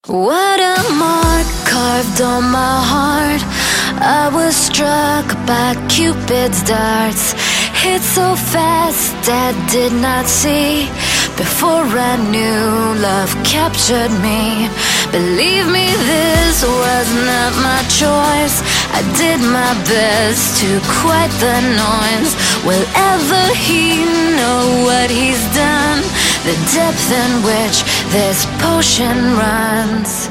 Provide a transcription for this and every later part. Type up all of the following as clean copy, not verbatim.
What a mark carved on my heart. I was struck by Cupid's darts. Hit so fast I did not see. Before I knew, love captured me. Believe me, this was not my choice. I did my best to quiet the noise. Will ever he know what he's done? The depth in which this potion runs.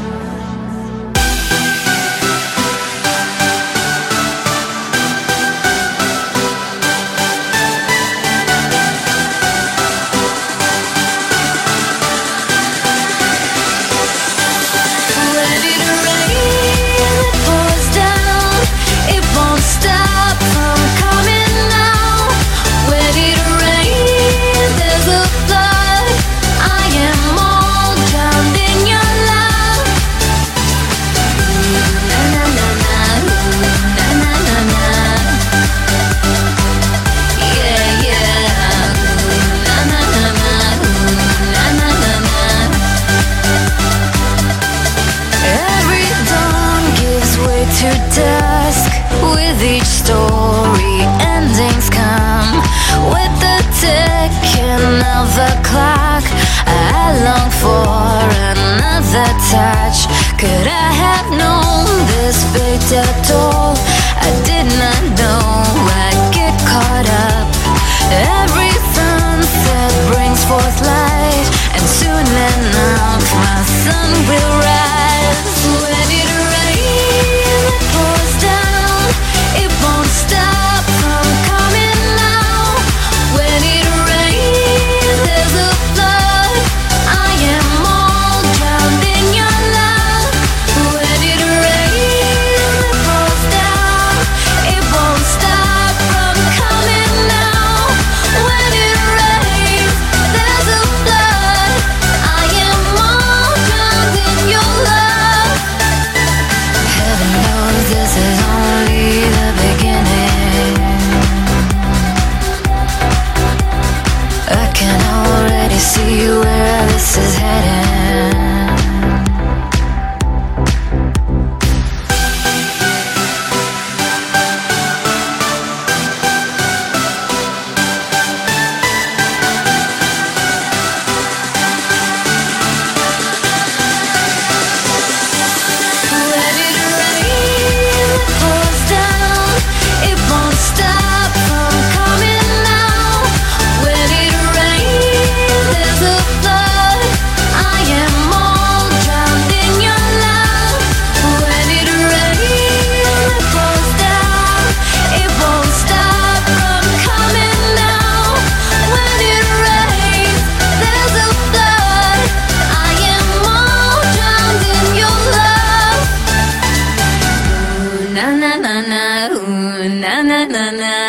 To dusk, with each story endings come. With the ticking of the clock, I long for another touch. Could I have known this fate at all? I did not know I'd get caught up. Every sunset brings forth light, and soon enough my sun will rise. When it rains, pours down, it won't stop from coming now. When it rains, there's a flood. I am all drowned in your love. When it rains, it pours down, it won't stop from coming now. When it rains, there's a flood. I am all drowned in your love. Heaven knows this is only the beginning. I can already see where this is heading. When it rains, it pours down, it won't stop from coming now. When it rains, there's a flood. I am all drowned in your love. When it rains, it pours down, it won't stop from coming now. When it rains, there's a flood. I am all drowned in your love. Ooh, na na na na, ooh, na na na na.